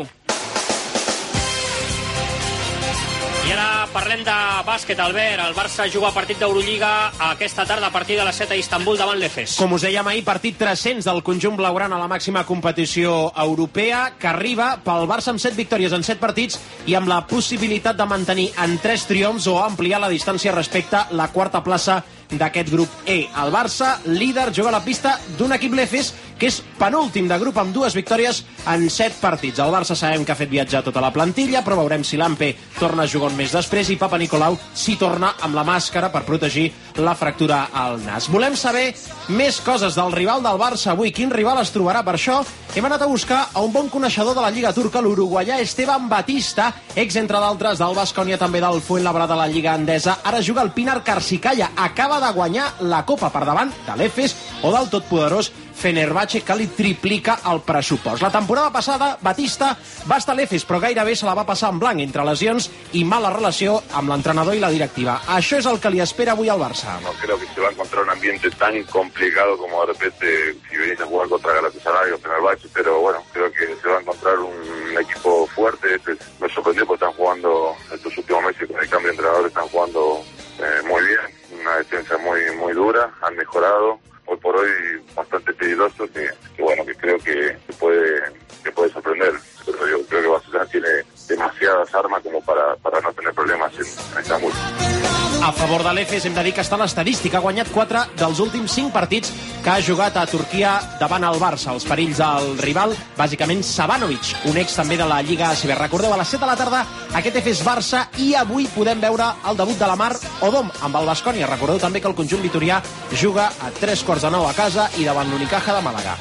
I ara parlem de bàsquet, Albert. El Barça juga partit d'Eurolliga aquesta tarda a partir de les set a Istanbul davant l'Efes. Com us dèiem ahir, partit tres-cents del conjunt blaugrana a la màxima competició europea, que arriba pel Barça amb set victòries en set partits i amb la possibilitat de mantenir en tres triomfs o ampliar la distància respecte a la quarta plaça d'aquest grup E. El Barça, líder, juga a la pista d'un equip l'Efes que és penúltim de grup amb dues victòries en set partits. El Barça sabem que ha fet viatjar tota la plantilla, però veurem si Lampe torna a jugar un mes després i Papa Nicolau s'hi torna amb la màscara per protegir la fractura al nas. Volem saber més coses del rival del Barça avui. Quin rival es trobarà? Per això hem anat a buscar a un bon coneixedor de la Lliga Turca, l'uruguaià Esteban Batista, ex, entre d'altres, del Baskonia, també del Fuenlabrada de la Lliga Endesa. Ara juga el Pinar Karsikaia. Acaba de guanyar la Copa per davant de l'Efes o del totpoderós Fenerbahce, que li triplica el pressupost. La temporada passada, Batista va estar a l'Efes, però gairebé se la va passar en blanc entre lesions i mala relació amb l'entrenador i la directiva. Això és el que li espera avui al Barça. No creo que se va a encontrar un ambiente tan complicado como de repente si venís a jugar contra Galatasaray o Fenerbahce, pero bueno, creo que se va a encontrar un equipo fuerte. Este me sorprendió porque están jugando estos últimos meses con el cambio de entrenador, están jugando eh, muy bien, una defensa muy muy dura, han mejorado. Hoy por hoy bastante peligroso, que, que bueno, que creo que, que puede que puede sorprender. Pero yo creo que Barcelona tiene demasiadas armas como para, para no tener problemas en, en Estambul. A favor de l'Efes hem de dir que està l'estadística. Ha guanyat quatre dels últims cinc partits que ha jugat a Turquia davant el Barça. Els perills del rival, bàsicament Savanovic, un ex també de la Lliga A C B. Recordeu, a les set de la tarda aquest Efes Barça, i avui podem veure el debut de la Mar Odom amb el Baskonia. Recordeu també que el conjunt vitorià juga a tres quarts de nou a casa i davant l'Unicaja de Màlaga.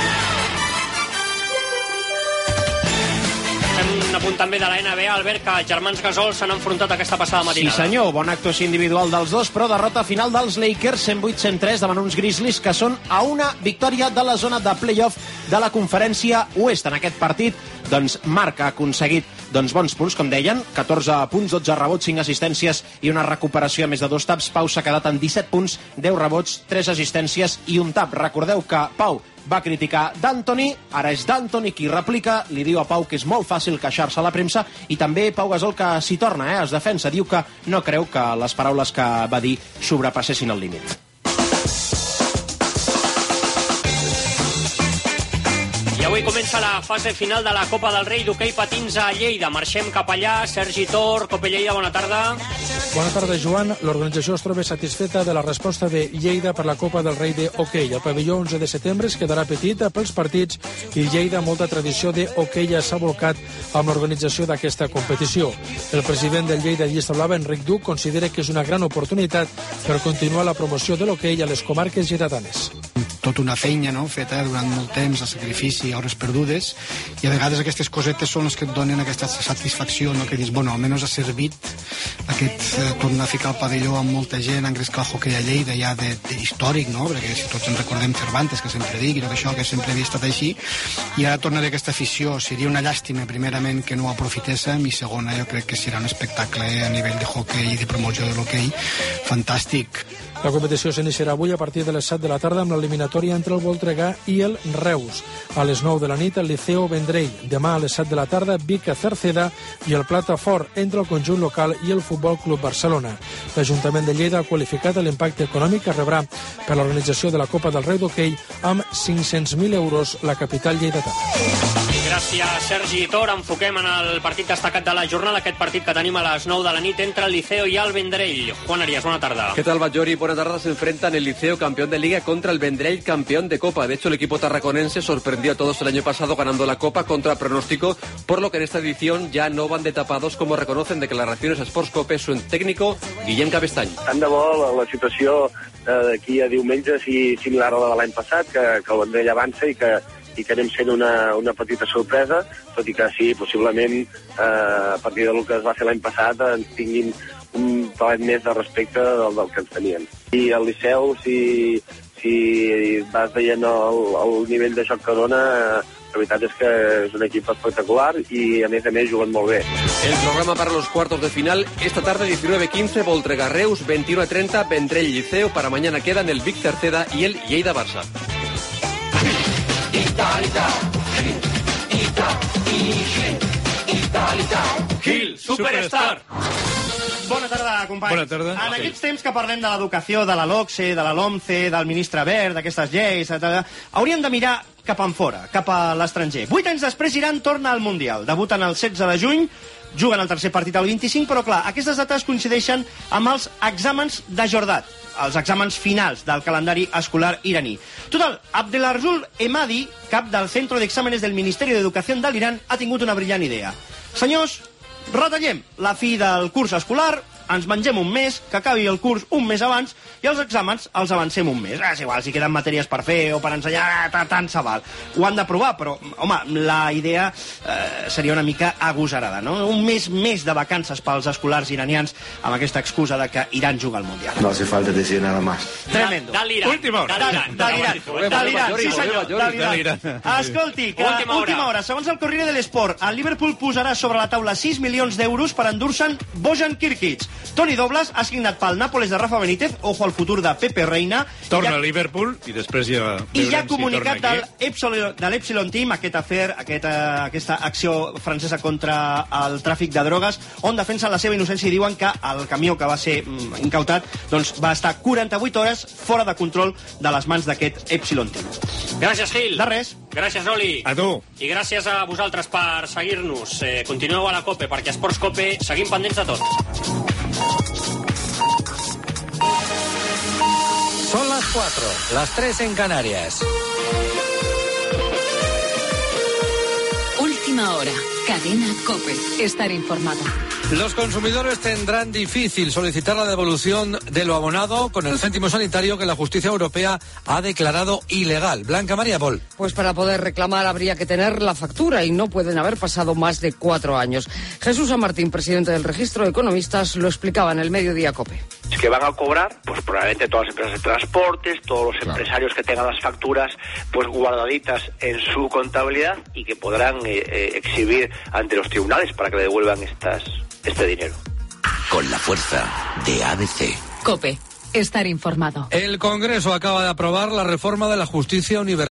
Un apunt també de la N B A, Albert, que els germans Gasol s'han enfrontat aquesta passada matinada. Sí senyor, bona actuació individual dels dos, però derrota final dels Lakers cent vuit a cent tres davant uns Grizzlies que són a una victòria de la zona de playoff de la conferència oest. En aquest partit doncs Marc ha aconseguit doncs, bons punts, com deien, catorze punts, dotze rebots, cinc assistències i una recuperació a més de dos taps. Pau s'ha quedat en disset punts, deu rebots, tres assistències i un tap. Recordeu que Pau va criticar d'Antoni, ara és d'Antoni qui replica, li diu a Pau que és molt fàcil queixar-se a la premsa, i també Pau Gasol que s'hi torna, eh? Es defensa, diu que no creu que les paraules que va dir sobrepassessin el límit. I avui comença la fase final de la Copa del Rei d'hoquei patins a Lleida. Marxem cap allà. Sergi Tor, Copa Lleida, bona tarda. Bona tarda, Joan. L'organització es troba satisfeta de la resposta de Lleida per la Copa del Rei d'hoquei. El pavelló onze de setembre es quedarà petit pels partits i Lleida, molta tradició d'hoquei, ja s'ha volcat amb l'organització d'aquesta competició. El president del Lleida Llista Blava, Enric Duc, considera que és una gran oportunitat per continuar la promoció de l'hoquei a les comarques lleidatanes. Tot una feina, no?, feta durant molt temps, de sacrifici, hores perdudes, i a vegades aquestes cosetes són les que et donen aquesta satisfacció, no?, que dius, bueno, almenys ha servit aquest eh, tornar a ficar el pavelló amb molta gent, engrescar el hoquei a Lleida ja de, de històric, no?, perquè si tots ens recordem Cervantes, que sempre dic, i tot això, que sempre havia estat així, i ara tornaré aquesta afició. Seria una llàstima, primerament, que no ho aprofitéssim, i segona, jo crec que serà un espectacle a nivell de hoquei i de promoció de l'hoquei fantàstic. La competició s'iniciarà avui a partir de les set de la tarda amb l'eliminatòria entre el Voltregà i el Reus. A les nou de la nit, el Liceo Vendrell. Demà a les set de la tarda, Vic Cerceda i el Platafort entre el conjunt local i el Futbol Club Barcelona. L'Ajuntament de Lleida ha qualificat l'impacte econòmic que rebrà per l'organització de la Copa del Rei d'hoquei amb cinc-cents mil euros la capital lleidatana. Gràcies, Sergi Tor. Enfoquem en el partit destacat de la jornada, aquest partit que tenim a les nou de la nit entre el Liceo y el Vendrell. Juan Arias, buena tarde. ¿Qué tal, Bajori? Buena tarde. Se enfrentan el Liceo, campeón de Liga, contra el Vendrell, campeón de Copa. De hecho, el equipo tarraconense sorprendió a todos el año pasado ganando la Copa contra pronóstico, por lo que en esta edición ya no van de tapados, como reconocen declaraciones a Sportscope su técnico, Guillem Cabestany. Tant de bo la, la situació eh, d'aquí a diumenge sigui similar a la de l'any passat, que, que el Vendrell avança i que i que anem sent una, una petita sorpresa, tot i que sí, possiblement eh, a partir del que es va fer l'any passat ens tinguin un palet més de respecte del, del que ens tenien. I el Liceu, si, si vas veient el, el nivell de joc que dona, la veritat és que és un equip espectacular i a més a més juguen molt bé. El programa para los cuartos de final, esta tarde diecinueve quince, Voltregà Reus, veintiuno treinta, Vendrell Liceo, para mañana quedan el Vic Cerceda y el Lleida Barça. Gil, Superstar. Bona tarda, companys. Bona tarda. En aquests temps que parlem de l'educació, de la LOCSE, de la LOMCE, del ministre Wert, d'aquestes lleis, etcètera, hauríem de mirar cap enfora, cap a l'estranger. Vuit anys després, Iran torna al Mundial. Debuten el setze de juny, juguen el tercer partit el vint-i-cinc, però clar, aquestes dates coincideixen amb els exàmens de Jordat, els exàmens finals del calendari escolar iraní. Total, Abdelarzul Emadi, cap del Centro d'Exàmenes del Ministeri d'Educació de l'Iran, ha tingut una brillant idea. Senyors, retallem la fi del curs escolar, ens mengem un mes, que acabi el curs un mes abans, i els exàmens els avancem un mes. És igual, si queden matèries per fer o per ensenyar, tant se val. Ho han de provar, però, home, la idea eh, seria una mica agosarada, no? Un mes més de vacances pels escolars iranians amb aquesta excusa de que Iran juga al Mundial. No hace falta decir nada más. Tremendo. De l'Iran. Última hora. De l'Iran, de l'Iran, sí senyor, de l'Iran. Escolti, que última hora. última hora. Segons el Corriere dell'Sport, el Liverpool posarà sobre la taula sis milions d'euros per endur-se'n Bojan Kirkic. Toni Dobles ha signat pel Nàpoles de Rafa Benítez, ojo al futur de Pepe Reina. Torna ja... a Liverpool i després ja I ja ha si comunicat del Epsilon, de l'Epsilon Team aquest afer, aquesta, aquesta acció francesa contra el tràfic de drogues, on defensen la seva innocència i diuen que el camió que va ser mm, incautat doncs, va estar quaranta-vuit hores fora de control de les mans d'aquest Epsilon Team. Gràcies, Gil. De res. Gràcies, Oli. A tu. I gràcies a vosaltres per seguir-nos. Eh, continueu a la COPE, perquè a Esports COPE seguim pendents de tot. Son las cuatro, las tres en Canarias. Última hora. Cadena COPE. Estar informado. Los consumidores tendrán difícil solicitar la devolución de lo abonado con el céntimo sanitario que la justicia europea ha declarado ilegal. Blanca María Pol. Pues para poder reclamar habría que tener la factura y no pueden haber pasado más de cuatro años. Jesús San Martín, presidente del Registro de Economistas, lo explicaba en el Mediodía COPE. Es que van a cobrar, pues probablemente todas las empresas de transportes, todos los claro. empresarios que tengan las facturas pues guardaditas en su contabilidad y que podrán eh, eh, exhibir ante los tribunales para que le devuelvan estas este dinero. Con la fuerza de A B C. COPE. Estar informado. El Congreso acaba de aprobar la reforma de la justicia universal.